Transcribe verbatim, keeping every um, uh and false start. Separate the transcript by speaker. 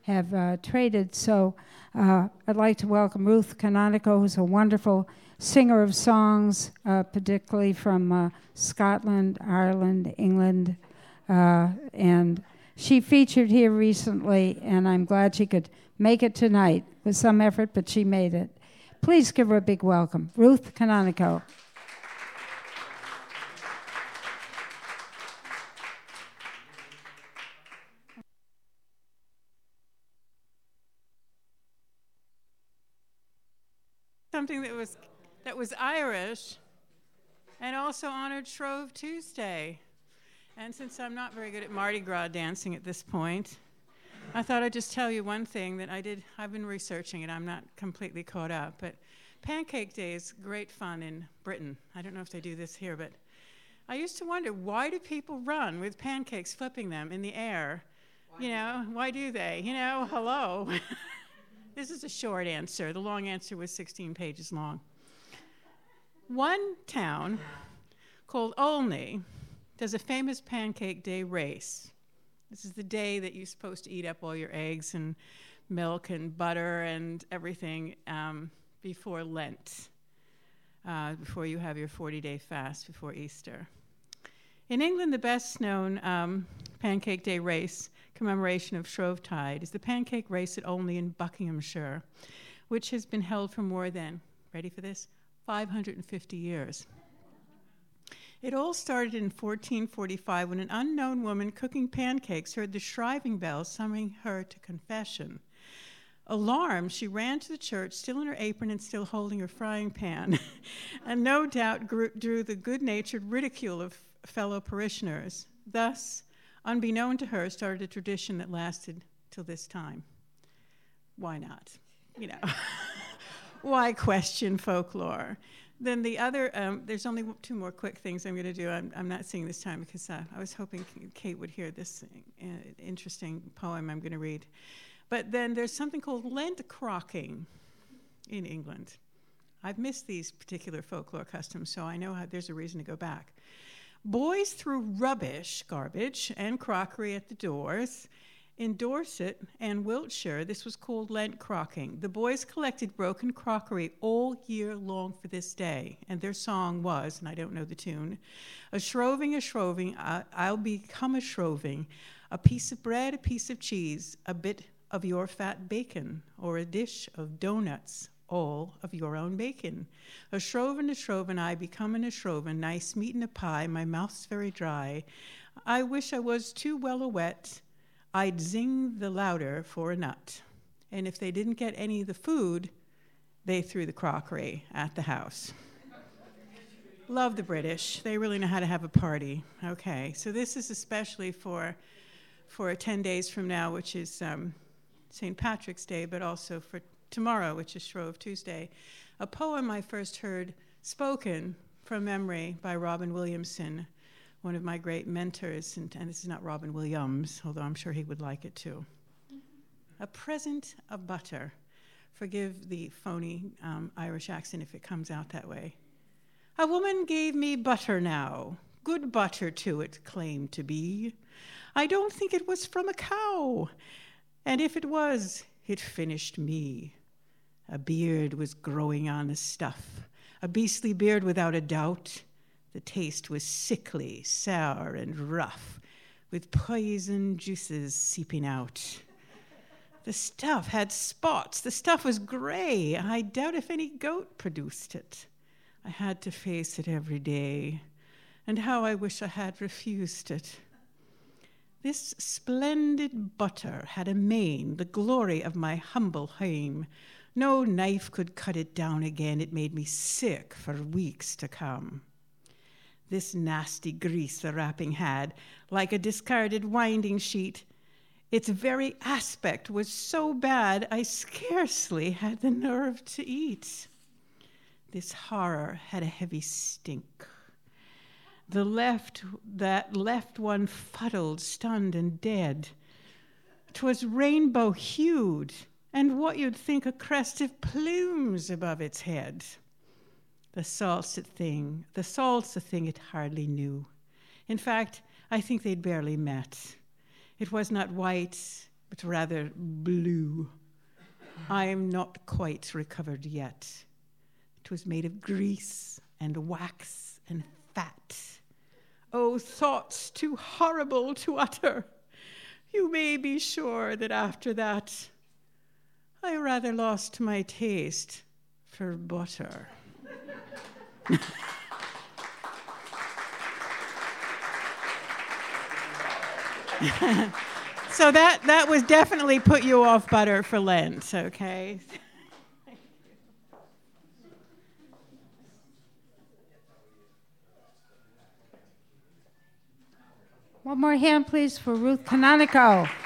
Speaker 1: have uh, traded. So uh, I'd like to welcome Ruth Canonico, who's a wonderful singer of songs, uh, particularly from uh, Scotland, Ireland, England, uh, and she featured here recently, and I'm glad she could make it tonight with some effort, but she made it. Please give her a big welcome. Ruth Canonico.
Speaker 2: Something that was that was Irish and also honored Shrove Tuesday. And since I'm not very good at Mardi Gras dancing at this point, I thought I'd just tell you one thing that I did. I've been researching it. I'm not completely caught up, but Pancake Day is great fun in Britain. I don't know if they do this here, but I used to wonder, why do people run with pancakes, flipping them in the air? Why? You know, why do they? You know, hello. This is a short answer. The long answer was sixteen pages long. One town called Olney does a famous Pancake Day race. This is the day that you're supposed to eat up all your eggs and milk and butter and everything um, before Lent, uh, before you have your forty-day fast before Easter. In England, the best-known um, Pancake Day race commemoration of Shrovetide is the Pancake Race at Olney in Buckinghamshire, which has been held for more than, ready for this, five hundred fifty years. It all started in fourteen forty-five when an unknown woman cooking pancakes heard the shriving bell summoning her to confession. Alarmed, she ran to the church, still in her apron and still holding her frying pan, and no doubt grew, drew the good-natured ridicule of fellow parishioners. Thus, unbeknown to her, started a tradition that lasted till this time. Why not? You know, why question folklore? Then the other, um, there's only two more quick things I'm going to do. I'm, I'm not seeing this time because uh, I was hoping Kate would hear this uh, interesting poem I'm going to read. But then there's something called Lent crocking in England. I've missed these particular folklore customs, so I know how, there's a reason to go back. Boys threw rubbish, garbage, and crockery at the doors. In Dorset and Wiltshire, this was called Lent crocking. The boys collected broken crockery all year long for this day, and their song was, and I don't know the tune, a shroving, a shroving, I'll become a shroving, a piece of bread, a piece of cheese, a bit of your fat bacon, or a dish of doughnuts, all of your own bacon. A shroven, a shroven, I become an a shroven, nice meat and a pie, my mouth's very dry. I wish I was too well a wet, I'd zing the louder for a nut. And if they didn't get any of the food, they threw the crockery at the house. Love the British. They really know how to have a party. Okay, so this is especially for, for ten days from now, which is um, Saint Patrick's Day, but also for tomorrow, which is Shrove Tuesday. A poem I first heard spoken from memory by Robin Williamson, one of my great mentors, and, and this is not Robin Williams, although I'm sure he would like it too. A present of butter. Forgive the phony um, Irish accent if it comes out that way. A woman gave me butter now, good butter too it claimed to be. I don't think it was from a cow, and if it was, it finished me. A beard was growing on the stuff, a beastly beard without a doubt. The taste was sickly, sour, and rough, with poison juices seeping out. The stuff had spots. The stuff was gray. I doubt if any goat produced it. I had to face it every day, and how I wish I had refused it. This splendid butter had a mane, the glory of my humble home. No knife could cut it down again. It made me sick for weeks to come. This nasty grease the wrapping had, like a discarded winding sheet. Its very aspect was so bad I scarcely had the nerve to eat. This horror had a heavy stink. The left that left one fuddled, stunned, and dead. 'Twas rainbow-hued, and what you'd think a crest of plumes above its head. The salt's a thing, the salt's a thing it hardly knew. In fact, I think they'd barely met. It was not white, but rather blue. I am not quite recovered yet. It was made of grease and wax and fat. Oh, thoughts too horrible to utter. You may be sure that after that, I rather lost my taste for butter. So that, that was definitely put you off butter for Lent, okay?
Speaker 1: One more hand, please, for Ruth Canonico.